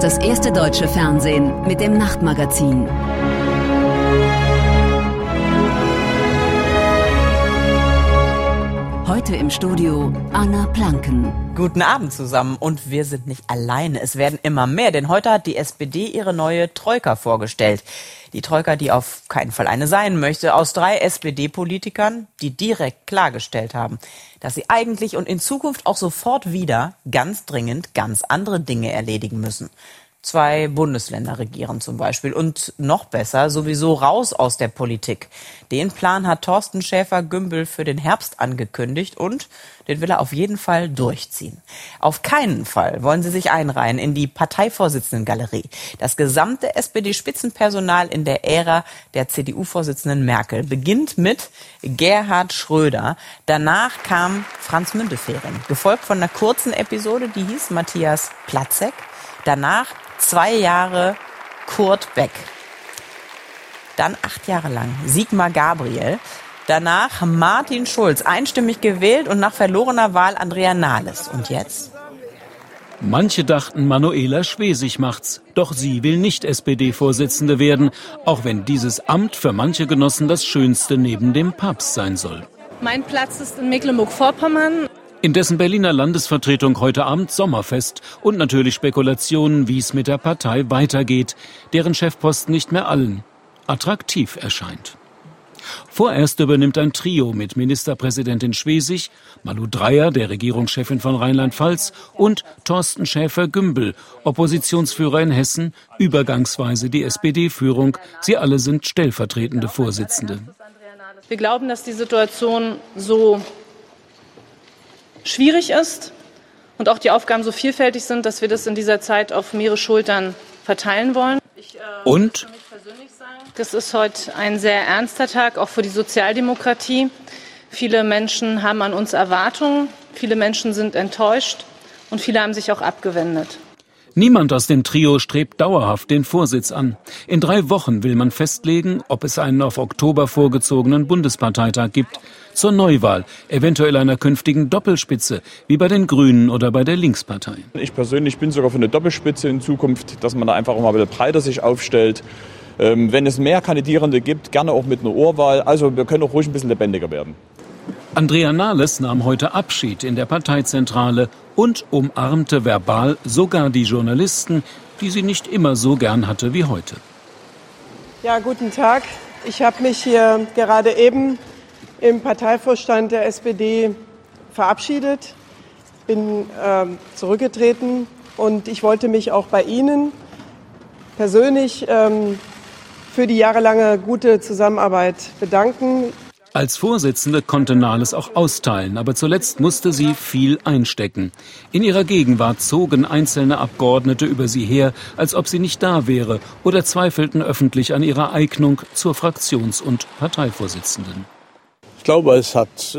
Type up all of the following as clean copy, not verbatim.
Das erste deutsche Fernsehen mit dem Nachtmagazin. Heute im Studio Anna Planken. Guten Abend zusammen und wir sind nicht alleine. Es werden immer mehr, denn heute hat die SPD ihre neue Troika vorgestellt. Die Troika, die auf keinen Fall eine sein möchte, aus 3 SPD-Politikern, die direkt klargestellt haben, dass sie eigentlich und in Zukunft auch sofort wieder ganz dringend ganz andere Dinge erledigen müssen. 2 Bundesländer regieren zum Beispiel und noch besser sowieso raus aus der Politik. Den Plan hat Thorsten Schäfer-Gümbel für den Herbst angekündigt und den will er auf jeden Fall durchziehen. Auf keinen Fall wollen sie sich einreihen in die Parteivorsitzendengalerie. Das gesamte SPD-Spitzenpersonal in der Ära der CDU-Vorsitzenden Merkel beginnt mit Gerhard Schröder. Danach kam Franz Müntefering, gefolgt von einer kurzen Episode, die hieß Matthias Platzek. Danach 2 Jahre Kurt Beck. Dann 8 Jahre lang Sigmar Gabriel. Danach Martin Schulz, einstimmig gewählt und nach verlorener Wahl Andrea Nahles. Und jetzt? Manche dachten, Manuela Schwesig macht's. Doch sie will nicht SPD-Vorsitzende werden, auch wenn dieses Amt für manche Genossen das Schönste neben dem Papst sein soll. Mein Platz ist in Mecklenburg-Vorpommern. In dessen Berliner Landesvertretung heute Abend Sommerfest und natürlich Spekulationen, wie es mit der Partei weitergeht, deren Chefposten nicht mehr allen attraktiv erscheint. Vorerst übernimmt ein Trio mit Ministerpräsidentin Schwesig, Malu Dreyer, der Regierungschefin von Rheinland-Pfalz, und Thorsten Schäfer-Gümbel, Oppositionsführer in Hessen, übergangsweise die SPD-Führung. Sie alle sind stellvertretende Vorsitzende. Wir glauben, dass die Situation so schwierig ist und auch die Aufgaben so vielfältig sind, dass wir das in dieser Zeit auf mehrere Schultern verteilen wollen. Und? Das ist heute ein sehr ernster Tag, auch für die Sozialdemokratie. Viele Menschen haben an uns Erwartungen, viele Menschen sind enttäuscht und viele haben sich auch abgewendet. Niemand aus dem Trio strebt dauerhaft den Vorsitz an. In 3 Wochen will man festlegen, ob es einen auf Oktober vorgezogenen Bundesparteitag gibt. Zur Neuwahl, eventuell einer künftigen Doppelspitze, wie bei den Grünen oder bei der Linkspartei. Ich persönlich bin sogar für eine Doppelspitze in Zukunft, dass man da einfach auch mal ein bisschen breiter sich aufstellt. Wenn es mehr Kandidierende gibt, gerne auch mit einer Urwahl. Also wir können auch ruhig ein bisschen lebendiger werden. Andrea Nahles nahm heute Abschied in der Parteizentrale und umarmte verbal sogar die Journalisten, die sie nicht immer so gern hatte wie heute. Ja, guten Tag. Ich habe mich hier gerade eben im Parteivorstand der SPD verabschiedet, bin zurückgetreten und ich wollte mich auch bei Ihnen persönlich für die jahrelange gute Zusammenarbeit bedanken. Als Vorsitzende konnte Nahles auch austeilen, aber zuletzt musste sie viel einstecken. In ihrer Gegenwart zogen einzelne Abgeordnete über sie her, als ob sie nicht da wäre, oder zweifelten öffentlich an ihrer Eignung zur Fraktions- und Parteivorsitzenden. Ich glaube, es hat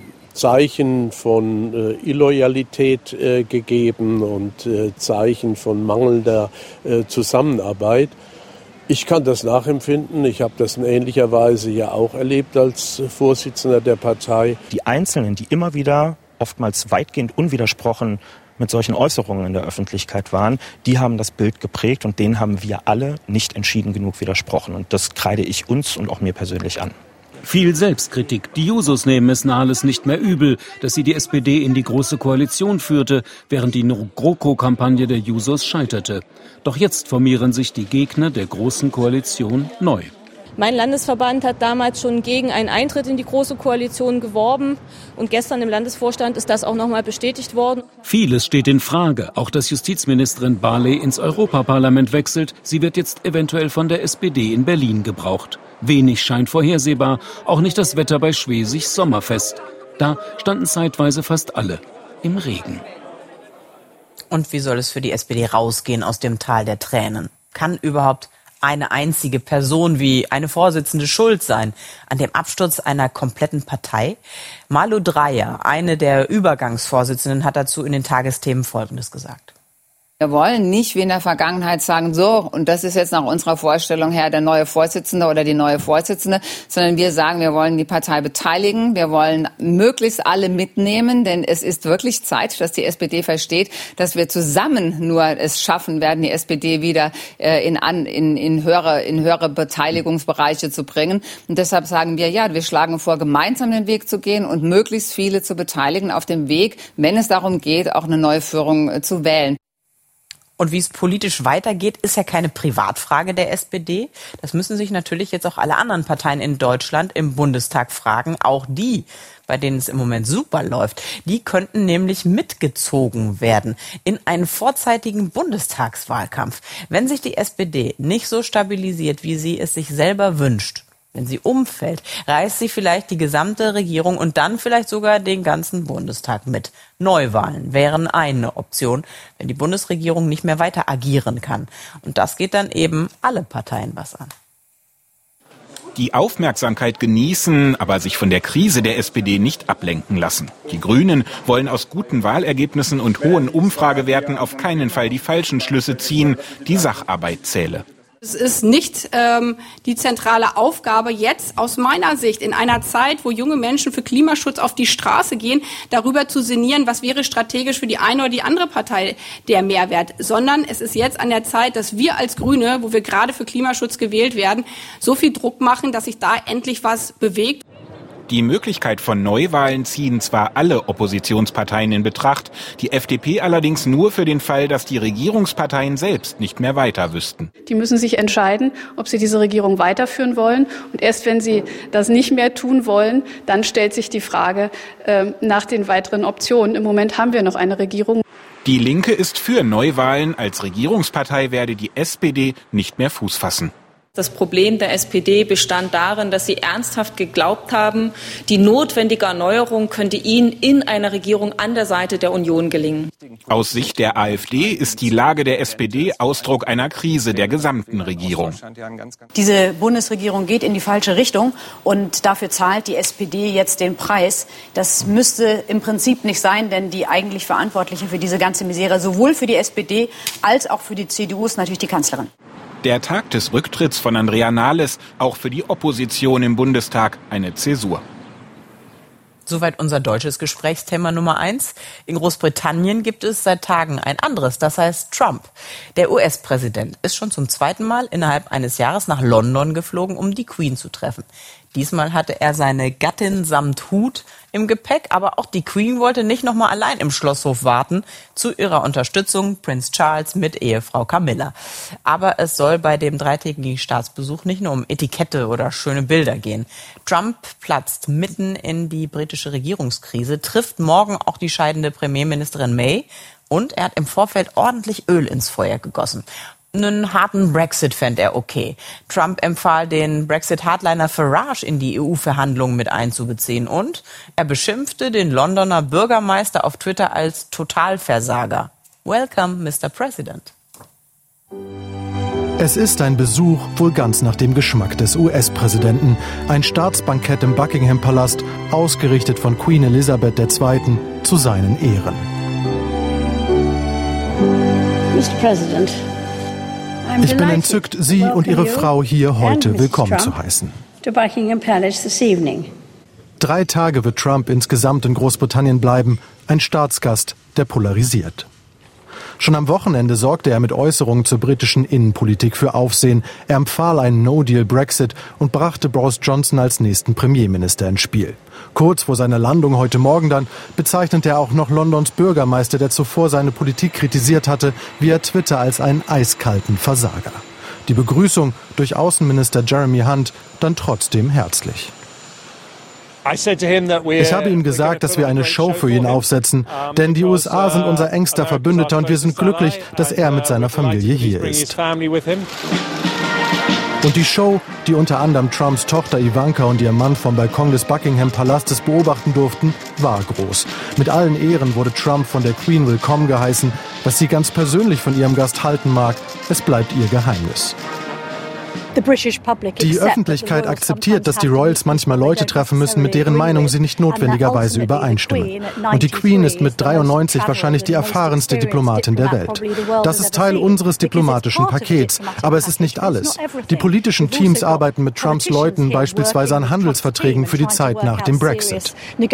Zeichen von Illoyalität gegeben und Zeichen von mangelnder Zusammenarbeit. Ich kann das nachempfinden. Ich habe das in ähnlicher Weise ja auch erlebt als Vorsitzender der Partei. Die Einzelnen, die immer wieder, oftmals weitgehend unwidersprochen mit solchen Äußerungen in der Öffentlichkeit waren, die haben das Bild geprägt und denen haben wir alle nicht entschieden genug widersprochen. Und das kreide ich uns und auch mir persönlich an. Viel Selbstkritik. Die Jusos nehmen es Nahles nicht mehr übel, dass sie die SPD in die Große Koalition führte, während die GroKo-Kampagne der Jusos scheiterte. Doch jetzt formieren sich die Gegner der Großen Koalition neu. Mein Landesverband hat damals schon gegen einen Eintritt in die Große Koalition geworben. Und gestern im Landesvorstand ist das auch noch mal bestätigt worden. Vieles steht in Frage. Auch dass Justizministerin Barley ins Europaparlament wechselt. Sie wird jetzt eventuell von der SPD in Berlin gebraucht. Wenig scheint vorhersehbar. Auch nicht das Wetter bei Schwesigs Sommerfest. Da standen zeitweise fast alle im Regen. Und wie soll es für die SPD rausgehen aus dem Tal der Tränen? Kann überhaupt eine einzige Person wie eine Vorsitzende schuld sein an dem Absturz einer kompletten Partei? Malu Dreyer, eine der Übergangsvorsitzenden, hat dazu in den Tagesthemen Folgendes gesagt. Wir wollen nicht wie in der Vergangenheit sagen, so, und das ist jetzt nach unserer Vorstellung her der neue Vorsitzende oder die neue Vorsitzende, sondern wir sagen, wir wollen die Partei beteiligen, wir wollen möglichst alle mitnehmen, denn es ist wirklich Zeit, dass die SPD versteht, dass wir zusammen nur es schaffen werden, die SPD wieder in höhere Beteiligungsbereiche zu bringen. Und deshalb sagen wir, ja, wir schlagen vor, gemeinsam den Weg zu gehen und möglichst viele zu beteiligen auf dem Weg, wenn es darum geht, auch eine neue Führung zu wählen. Und wie es politisch weitergeht, ist ja keine Privatfrage der SPD. Das müssen sich natürlich jetzt auch alle anderen Parteien in Deutschland im Bundestag fragen. Auch die, bei denen es im Moment super läuft. Die könnten nämlich mitgezogen werden in einen vorzeitigen Bundestagswahlkampf. Wenn sich die SPD nicht so stabilisiert, wie sie es sich selber wünscht, wenn sie umfällt, reißt sie vielleicht die gesamte Regierung und dann vielleicht sogar den ganzen Bundestag mit. Neuwahlen wären eine Option, wenn die Bundesregierung nicht mehr weiter agieren kann. Und das geht dann eben alle Parteien was an. Die Aufmerksamkeit genießen, aber sich von der Krise der SPD nicht ablenken lassen. Die Grünen wollen aus guten Wahlergebnissen und hohen Umfragewerten auf keinen Fall die falschen Schlüsse ziehen. Die Sacharbeit zähle. Es ist nicht die zentrale Aufgabe jetzt aus meiner Sicht in einer Zeit, wo junge Menschen für Klimaschutz auf die Straße gehen, darüber zu sinnieren, was wäre strategisch für die eine oder die andere Partei der Mehrwert, sondern es ist jetzt an der Zeit, dass wir als Grüne, wo wir gerade für Klimaschutz gewählt werden, so viel Druck machen, dass sich da endlich was bewegt. Die Möglichkeit von Neuwahlen ziehen zwar alle Oppositionsparteien in Betracht, die FDP allerdings nur für den Fall, dass die Regierungsparteien selbst nicht mehr weiter wüssten. Die müssen sich entscheiden, ob sie diese Regierung weiterführen wollen. Und erst wenn sie das nicht mehr tun wollen, dann stellt sich die Frage nach den weiteren Optionen. Im Moment haben wir noch eine Regierung. Die Linke ist für Neuwahlen. Als Regierungspartei werde die SPD nicht mehr Fuß fassen. Das Problem der SPD bestand darin, dass sie ernsthaft geglaubt haben, die notwendige Erneuerung könnte ihnen in einer Regierung an der Seite der Union gelingen. Aus Sicht der AfD ist die Lage der SPD Ausdruck einer Krise der gesamten Regierung. Diese Bundesregierung geht in die falsche Richtung und dafür zahlt die SPD jetzt den Preis. Das müsste im Prinzip nicht sein, denn die eigentlich Verantwortliche für diese ganze Misere, sowohl für die SPD als auch für die CDU, ist natürlich die Kanzlerin. Der Tag des Rücktritts von Andrea Nahles, auch für die Opposition im Bundestag eine Zäsur. Soweit unser deutsches Gesprächsthema Nummer 1. In Großbritannien gibt es seit Tagen ein anderes, das heißt Trump. Der US-Präsident ist schon zum zweiten Mal innerhalb eines Jahres nach London geflogen, um die Queen zu treffen. Diesmal hatte er seine Gattin samt Hut im Gepäck, aber auch die Queen wollte nicht nochmal allein im Schlosshof warten. Zu ihrer Unterstützung Prinz Charles mit Ehefrau Camilla. Aber es soll bei dem dreitägigen Staatsbesuch nicht nur um Etikette oder schöne Bilder gehen. Trump platzt mitten in die britische Regierungskrise, trifft morgen auch die scheidende Premierministerin May und er hat im Vorfeld ordentlich Öl ins Feuer gegossen. Einen harten Brexit fände er okay. Trump empfahl den Brexit-Hardliner Farage in die EU-Verhandlungen mit einzubeziehen und er beschimpfte den Londoner Bürgermeister auf Twitter als Totalversager. Welcome, Mr. President. Es ist ein Besuch wohl ganz nach dem Geschmack des US-Präsidenten. Ein Staatsbankett im Buckingham-Palast, ausgerichtet von Queen Elizabeth II. Zu seinen Ehren. Mr. President. Ich bin entzückt, Sie und Ihre Frau hier heute willkommen zu heißen. 3 Tage wird Trump insgesamt in Großbritannien bleiben, ein Staatsgast, der polarisiert. Schon am Wochenende sorgte er mit Äußerungen zur britischen Innenpolitik für Aufsehen. Er empfahl einen No-Deal-Brexit und brachte Boris Johnson als nächsten Premierminister ins Spiel. Kurz vor seiner Landung heute Morgen dann bezeichnete er auch noch Londons Bürgermeister, der zuvor seine Politik kritisiert hatte, via Twitter als einen eiskalten Versager. Die Begrüßung durch Außenminister Jeremy Hunt dann trotzdem herzlich. Ich habe ihm gesagt, dass wir eine Show für ihn aufsetzen, denn die USA sind unser engster Verbündeter und wir sind glücklich, dass er mit seiner Familie hier ist. Und die Show, die unter anderem Trumps Tochter Ivanka und ihr Mann vom Balkon des Buckingham-Palastes beobachten durften, war groß. Mit allen Ehren wurde Trump von der Queen willkommen geheißen. Was sie ganz persönlich von ihrem Gast halten mag, es bleibt ihr Geheimnis. Die Öffentlichkeit akzeptiert, dass die Royals manchmal Leute treffen müssen, mit deren Meinung sie nicht notwendigerweise übereinstimmen. Und die Queen ist mit 93 wahrscheinlich die erfahrenste Diplomatin der Welt. Das ist Teil unseres diplomatischen Pakets, aber es ist nicht alles. Die politischen Teams arbeiten mit Trumps Leuten beispielsweise an Handelsverträgen für die Zeit nach dem Brexit.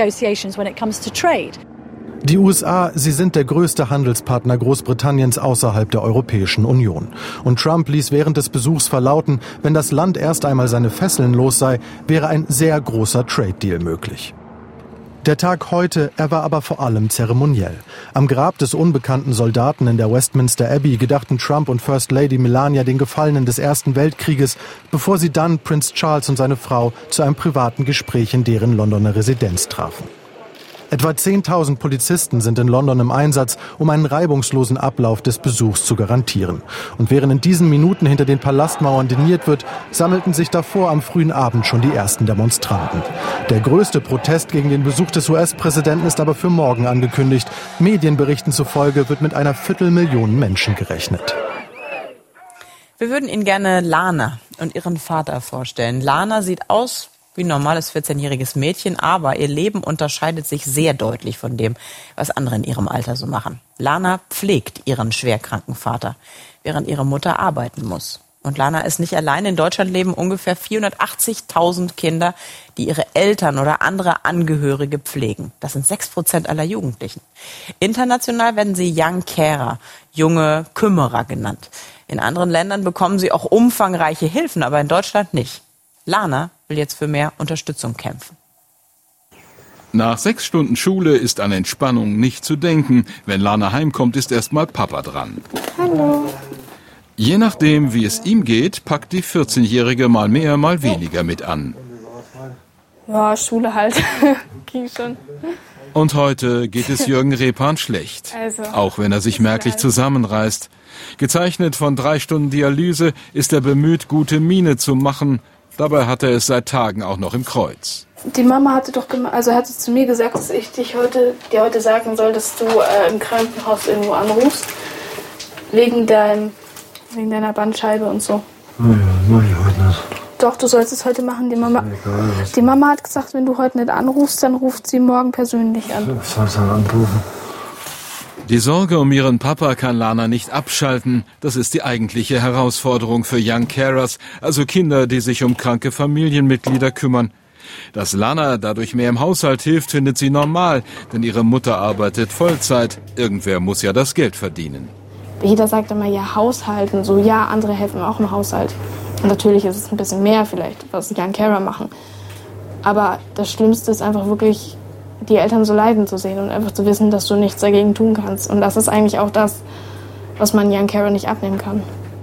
Die USA, sie sind der größte Handelspartner Großbritanniens außerhalb der Europäischen Union. Und Trump ließ während des Besuchs verlauten, wenn das Land erst einmal seine Fesseln los sei, wäre ein sehr großer Trade-Deal möglich. Der Tag heute, er war aber vor allem zeremoniell. Am Grab des unbekannten Soldaten in der Westminster Abbey gedachten Trump und First Lady Melania den Gefallenen des Ersten Weltkrieges, bevor sie dann Prinz Charles und seine Frau zu einem privaten Gespräch in deren Londoner Residenz trafen. Etwa 10.000 Polizisten sind in London im Einsatz, um einen reibungslosen Ablauf des Besuchs zu garantieren. Und während in diesen Minuten hinter den Palastmauern diniert wird, sammelten sich davor am frühen Abend schon die ersten Demonstranten. Der größte Protest gegen den Besuch des US-Präsidenten ist aber für morgen angekündigt. Medienberichten zufolge wird mit einer 250.000 Menschen gerechnet. Wir würden Ihnen gerne Lana und ihren Vater vorstellen. Lana sieht aus wie ein normales 14-jähriges Mädchen, aber ihr Leben unterscheidet sich sehr deutlich von dem, was andere in ihrem Alter so machen. Lana pflegt ihren schwerkranken Vater, während ihre Mutter arbeiten muss. Und Lana ist nicht allein. In Deutschland leben ungefähr 480.000 Kinder, die ihre Eltern oder andere Angehörige pflegen. Das sind 6% aller Jugendlichen. International werden sie Young Carer, junge Kümmerer genannt. In anderen Ländern bekommen sie auch umfangreiche Hilfen, aber in Deutschland nicht. Lana will jetzt für mehr Unterstützung kämpfen. Nach 6 Stunden Schule ist an Entspannung nicht zu denken. Wenn Lana heimkommt, ist erstmal Papa dran. Hallo. Je nachdem, wie es ihm geht, packt die 14-Jährige mal mehr, mal weniger mit an. Ja, Schule halt. Ging schon. Und heute geht es Jürgen Repan schlecht. Auch wenn er sich merklich zusammenreißt. Gezeichnet von 3 Stunden Dialyse ist er bemüht, gute Miene zu machen. Dabei hat er es seit Tagen auch noch im Kreuz. Die Mama hatte zu mir gesagt, dass ich dir heute sagen soll, dass du im Krankenhaus irgendwo anrufst. Wegen deiner Bandscheibe und so. Ja, mach ich heute nicht. Doch, du sollst es heute machen. Die Mama hat gesagt, wenn du heute nicht anrufst, dann ruft sie morgen persönlich an. Ich soll dann anrufen. Die Sorge um ihren Papa kann Lana nicht abschalten. Das ist die eigentliche Herausforderung für Young Carers, also Kinder, die sich um kranke Familienmitglieder kümmern. Dass Lana dadurch mehr im Haushalt hilft, findet sie normal, denn ihre Mutter arbeitet Vollzeit. Irgendwer muss ja das Geld verdienen. Jeder sagt immer, ja, Haushalten, so, ja, andere helfen auch im Haushalt. Und natürlich ist es ein bisschen mehr vielleicht, was Young Carer machen. Aber das Schlimmste ist einfach wirklich, die Eltern so leiden zu sehen und einfach zu wissen, dass du nichts dagegen tun kannst. Und das ist eigentlich auch das, was man Young Carer nicht abnehmen kann.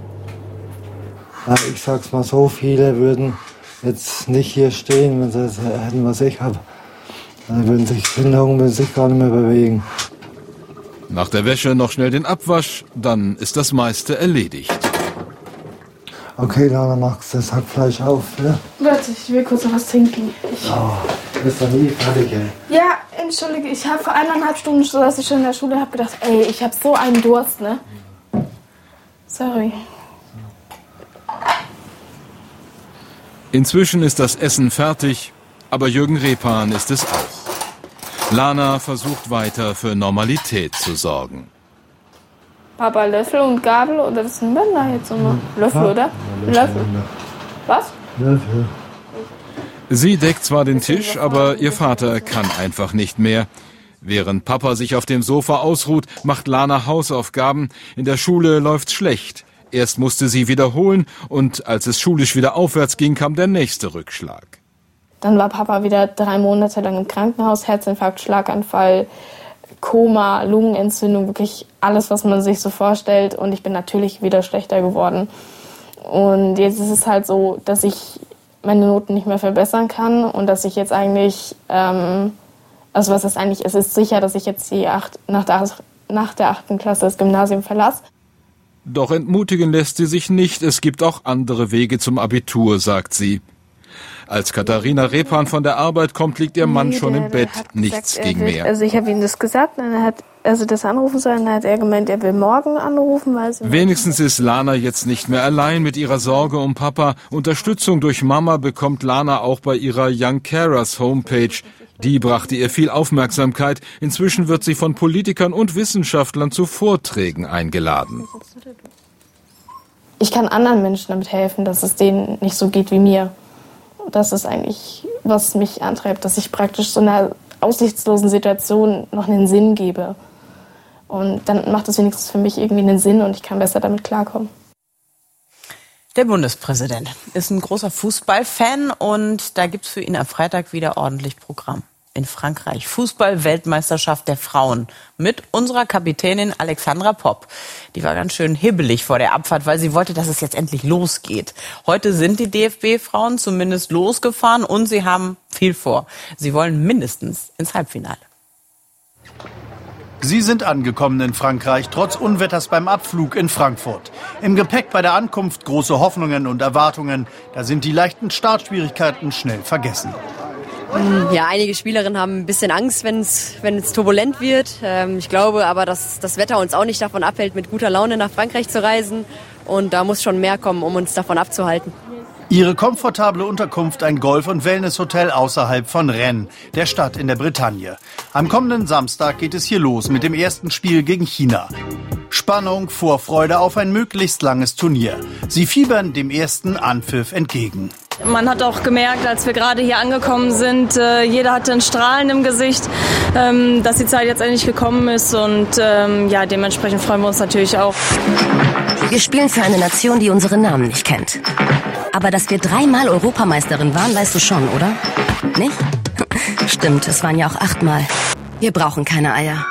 Ja, ich sag's mal so, viele würden jetzt nicht hier stehen, wenn sie das hätten, was ich habe. Dann würden sich gar nicht mehr bewegen. Nach der Wäsche noch schnell den Abwasch, dann ist das meiste erledigt. Okay, Lana, machst das Hackfleisch auf, ne? Warte, ich will kurz noch was trinken. Du bist doch nie fertig, ey. Ja, entschuldige, ich habe vor 1,5 Stunden, so dass ich schon in der Schule habe, gedacht, ey, ich habe so einen Durst, ne? Sorry. Inzwischen ist das Essen fertig, aber Jürgen Repan ist es auch. Lana versucht weiter für Normalität zu sorgen. Papa, Löffel und Gabel oder was sind denn da jetzt immer? Löffel, oder? Löffel. Was? Löffel. Sie deckt zwar den Tisch, aber ihr Vater kann einfach nicht mehr. Während Papa sich auf dem Sofa ausruht, macht Lana Hausaufgaben. In der Schule läuft's schlecht. Erst musste sie wiederholen und als es schulisch wieder aufwärts ging, kam der nächste Rückschlag. Dann war Papa wieder 3 Monate lang im Krankenhaus, Herzinfarkt, Schlaganfall, Koma, Lungenentzündung, wirklich alles, was man sich so vorstellt. Und ich bin natürlich wieder schlechter geworden. Und jetzt ist es halt so, dass ich meine Noten nicht mehr verbessern kann und dass ich jetzt eigentlich, es ist sicher, dass ich jetzt nach der 8. Klasse das Gymnasium verlasse. Doch entmutigen lässt sie sich nicht. Es gibt auch andere Wege zum Abitur, sagt sie. Als Katharina Repan von der Arbeit kommt, liegt ihr Mann schon im Bett. Nichts gegen mehr. Also ich habe ihm das gesagt, und er hat das anrufen sollen, dann hat er gemeint, er will morgen anrufen. Weil Wenigstens ist Lana jetzt nicht mehr allein mit ihrer Sorge um Papa. Unterstützung durch Mama bekommt Lana auch bei ihrer Young Carers Homepage. Die brachte ihr viel Aufmerksamkeit. Inzwischen wird sie von Politikern und Wissenschaftlern zu Vorträgen eingeladen. Ich kann anderen Menschen damit helfen, dass es denen nicht so geht wie mir. Das ist eigentlich, was mich antreibt, dass ich praktisch so einer aussichtslosen Situation noch einen Sinn gebe. Und dann macht es wenigstens für mich irgendwie einen Sinn und ich kann besser damit klarkommen. Der Bundespräsident ist ein großer Fußballfan und da gibt's für ihn am Freitag wieder ordentlich Programm. In Frankreich Fußball-Weltmeisterschaft der Frauen mit unserer Kapitänin Alexandra Popp. Die war ganz schön hibbelig vor der Abfahrt, weil sie wollte, dass es jetzt endlich losgeht. Heute sind die DFB-Frauen zumindest losgefahren und sie haben viel vor. Sie wollen mindestens ins Halbfinale. Sie sind angekommen in Frankreich, trotz Unwetters beim Abflug in Frankfurt. Im Gepäck bei der Ankunft große Hoffnungen und Erwartungen. Da sind die leichten Startschwierigkeiten schnell vergessen. Ja, einige Spielerinnen haben ein bisschen Angst, wenn es turbulent wird. Ich glaube aber, dass das Wetter uns auch nicht davon abhält, mit guter Laune nach Frankreich zu reisen. Und da muss schon mehr kommen, um uns davon abzuhalten. Ihre komfortable Unterkunft ein Golf- und Wellnesshotel außerhalb von Rennes, der Stadt in der Bretagne. Am kommenden Samstag geht es hier los mit dem ersten Spiel gegen China. Spannung, Vorfreude auf ein möglichst langes Turnier. Sie fiebern dem ersten Anpfiff entgegen. Man hat auch gemerkt, als wir gerade hier angekommen sind, jeder hatte ein Strahlen im Gesicht, dass die Zeit jetzt endlich gekommen ist und dementsprechend freuen wir uns natürlich auch. Wir spielen für eine Nation, die unseren Namen nicht kennt. Aber dass wir 3-mal Europameisterin waren, weißt du schon, oder? Nicht? Stimmt, es waren ja auch 8-mal. Wir brauchen keine Eier.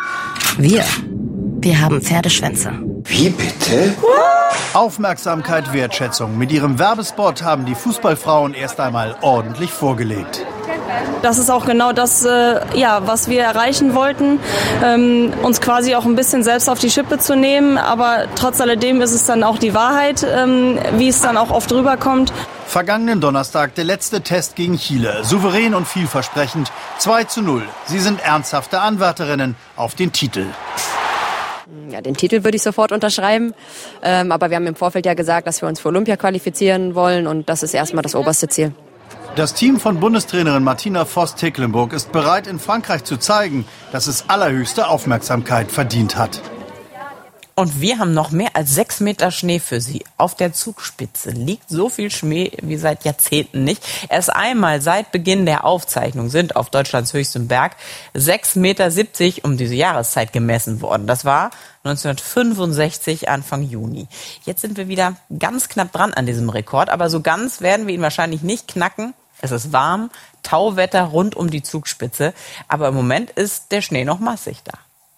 Wir haben Pferdeschwänze. Wie bitte? Aufmerksamkeit, Wertschätzung. Mit ihrem Werbespot haben die Fußballfrauen erst einmal ordentlich vorgelegt. Das ist auch genau das, was wir erreichen wollten, uns quasi auch ein bisschen selbst auf die Schippe zu nehmen. Aber trotz alledem ist es dann auch die Wahrheit, wie es dann auch oft rüberkommt. Vergangenen Donnerstag der letzte Test gegen Chile. Souverän und vielversprechend. 2:0. Sie sind ernsthafte Anwärterinnen auf den Titel. Ja, den Titel würde ich sofort unterschreiben. Aber wir haben im Vorfeld ja gesagt, dass wir uns für Olympia qualifizieren wollen. Und das ist erstmal das oberste Ziel. Das Team von Bundestrainerin Martina Voss-Tecklenburg ist bereit, in Frankreich zu zeigen, dass es allerhöchste Aufmerksamkeit verdient hat. Und wir haben noch mehr als 6 Meter Schnee für Sie. Auf der Zugspitze liegt so viel Schnee wie seit Jahrzehnten nicht. Erst einmal seit Beginn der Aufzeichnung sind auf Deutschlands höchstem Berg 6,70 Meter um diese Jahreszeit gemessen worden. Das war 1965, Anfang Juni. Jetzt sind wir wieder ganz knapp dran an diesem Rekord, aber so ganz werden wir ihn wahrscheinlich nicht knacken. Es ist warm, Tauwetter rund um die Zugspitze, aber im Moment ist der Schnee noch massig da.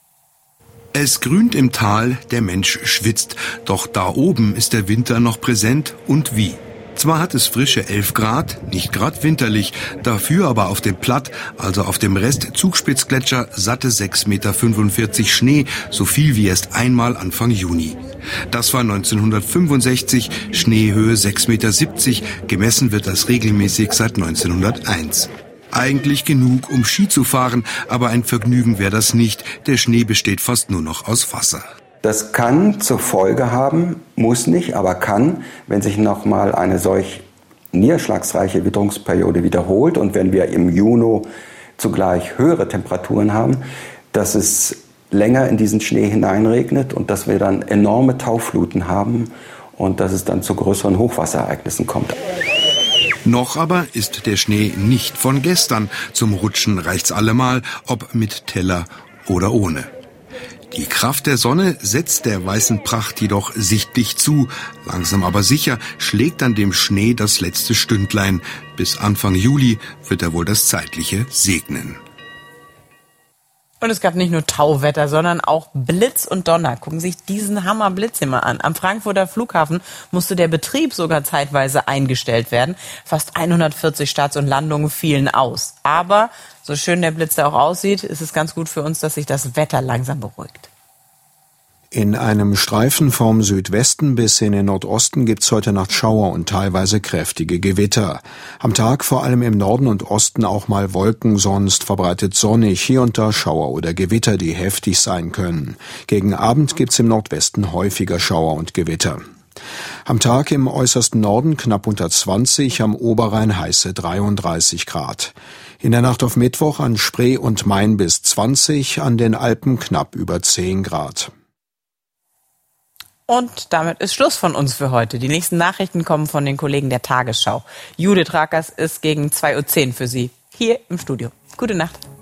Es grünt im Tal, der Mensch schwitzt. Doch da oben ist der Winter noch präsent und wie. Zwar hat es frische 11 Grad, nicht grad winterlich, dafür aber auf dem Platt, also auf dem Rest Zugspitzgletscher, satte 6,45 Meter Schnee, so viel wie erst einmal Anfang Juni. Das war 1965, Schneehöhe 6,70 Meter, gemessen wird das regelmäßig seit 1901. Eigentlich genug, um Ski zu fahren, aber ein Vergnügen wäre das nicht. Der Schnee besteht fast nur noch aus Wasser. Das kann zur Folge haben, muss nicht, aber kann, wenn sich nochmal eine solch niederschlagsreiche Witterungsperiode wiederholt und wenn wir im Juni zugleich höhere Temperaturen haben, dass es länger in diesen Schnee hineinregnet und dass wir dann enorme Taufluten haben und dass es dann zu größeren Hochwasserereignissen kommt. Noch aber ist der Schnee nicht von gestern. Zum Rutschen reicht's allemal, ob mit Teller oder ohne. Die Kraft der Sonne setzt der weißen Pracht jedoch sichtlich zu. Langsam aber sicher schlägt an dem Schnee das letzte Stündlein. Bis Anfang Juli wird er wohl das Zeitliche segnen. Und es gab nicht nur Tauwetter, sondern auch Blitz und Donner. Gucken Sie sich diesen Hammerblitz hier mal an. Am Frankfurter Flughafen musste der Betrieb sogar zeitweise eingestellt werden. Fast 140 Starts und Landungen fielen aus. Aber so schön der Blitz da auch aussieht, ist es ganz gut für uns, dass sich das Wetter langsam beruhigt. In einem Streifen vom Südwesten bis in den Nordosten gibt's heute Nacht Schauer und teilweise kräftige Gewitter. Am Tag vor allem im Norden und Osten auch mal Wolken, sonst verbreitet sonnig, hier und da Schauer oder Gewitter, die heftig sein können. Gegen Abend gibt's im Nordwesten häufiger Schauer und Gewitter. Am Tag im äußersten Norden knapp unter 20, am Oberrhein heiße 33 Grad. In der Nacht auf Mittwoch an Spree und Main bis 20, an den Alpen knapp über 10 Grad. Und damit ist Schluss von uns für heute. Die nächsten Nachrichten kommen von den Kollegen der Tagesschau. Judith Rakers ist gegen 2:10 Uhr für Sie hier im Studio. Gute Nacht.